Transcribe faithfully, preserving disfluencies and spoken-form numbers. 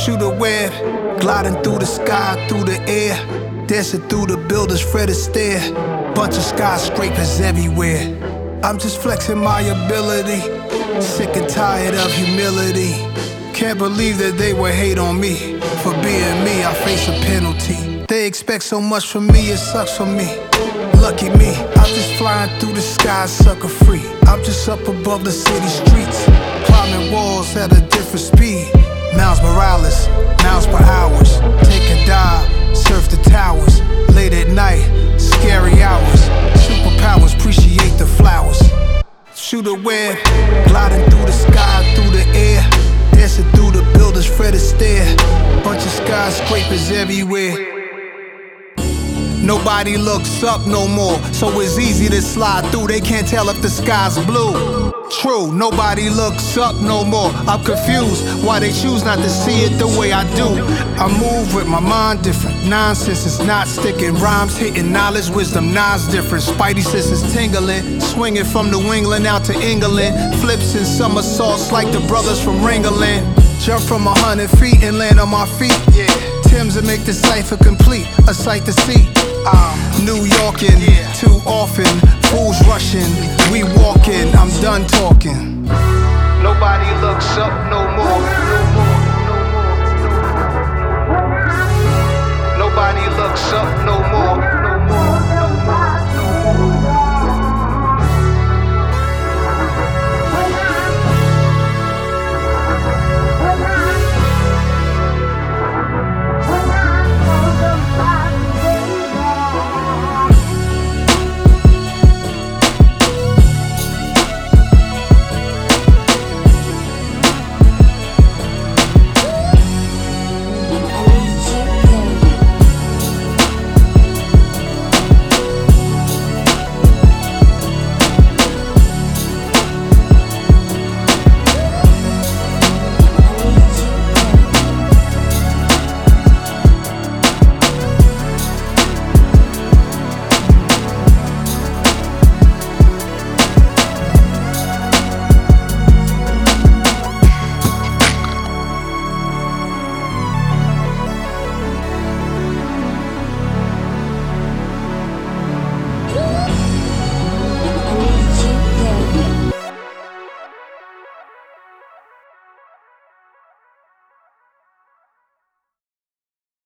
Shoot a web, gliding through the sky, through the air, dancing through the buildings, Fred Astaire. Bunch of skyscrapers everywhere. I'm just flexing my ability, sick and tired of humility. Can't believe that they would hate on me. For being me, I face a penalty. They expect so much from me, it sucks for me. Lucky me, I'm just flying through the sky, sucker free. I'm just up above the city streets, climbing walls at a different speed. Miles Morales, miles per hours. Take a dive, surf the towers. Late at night, scary hours. Superpowers, appreciate the flowers. Shoot a web, gliding through the sky, through the air, dancing through the buildings, Fred Astaire. Bunch of skyscrapers everywhere. Nobody looks up no more, so it's easy to slide through. They can't tell if the sky's blue. True, nobody looks up no more. I'm confused why they choose not to see it the way I do. I move with my mind different. Nonsense is not sticking. Rhymes hitting, knowledge, wisdom, Nas different. Spidey senses tingling, swinging from New England out to England. Flips and somersaults like the brothers from Ringling. Jump from a hundred feet and land on my feet. Yeah. Tim's to make the cipher complete, a sight to see. Uh, New Yorkin', yeah. Too often, fools rushing, we walking, I'm done talking. Nobody looks up no more.